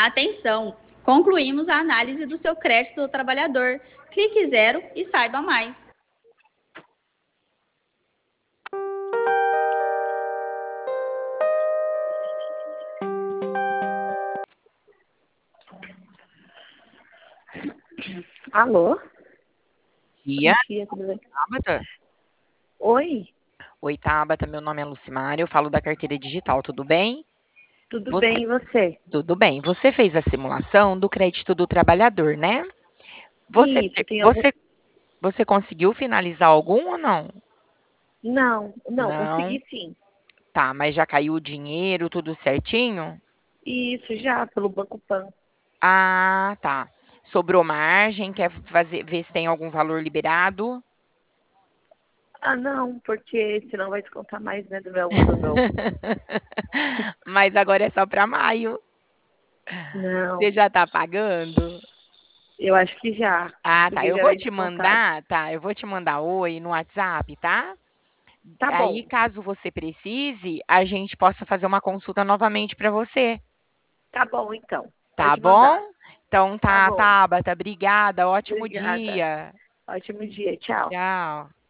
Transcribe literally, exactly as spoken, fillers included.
Atenção! Concluímos a análise do seu crédito do trabalhador. Clique zero e saiba mais. Alô? Bom Dia, dia, tudo bem? Tabata. Oi, Oi, Tabata, meu nome é Lucimária, eu falo da carteira digital, tudo bem? tudo Você, bem e você? tudo bem. Você fez a simulação do crédito do trabalhador, né? Você, Isso, tem algum. você, você conseguiu finalizar algum ou não? Não, não, Não, consegui sim. tá, mas já caiu o dinheiro, tudo certinho? Isso, já, pelo Banco Pan. Ah, tá. Sobrou margem, quer fazer, ver se tem algum valor liberado? Ah, não, porque senão vai descontar mais, né, do meu, do meu. Mas agora é só para maio. Não, Você já tá pagando? eu acho que já, Ah, tá. porque Eu já vou vai te descontar. mandar, tá? Eu vou te mandar oi no WhatsApp, tá? Tá Aí, bom, caso você precise, a gente possa fazer uma consulta novamente para você, tá bom então. tá Pode mandar. bom? Então Tá tá, bom, Tabata, obrigada, ótimo obrigada. dia. Ótimo dia, tchau. Tchau.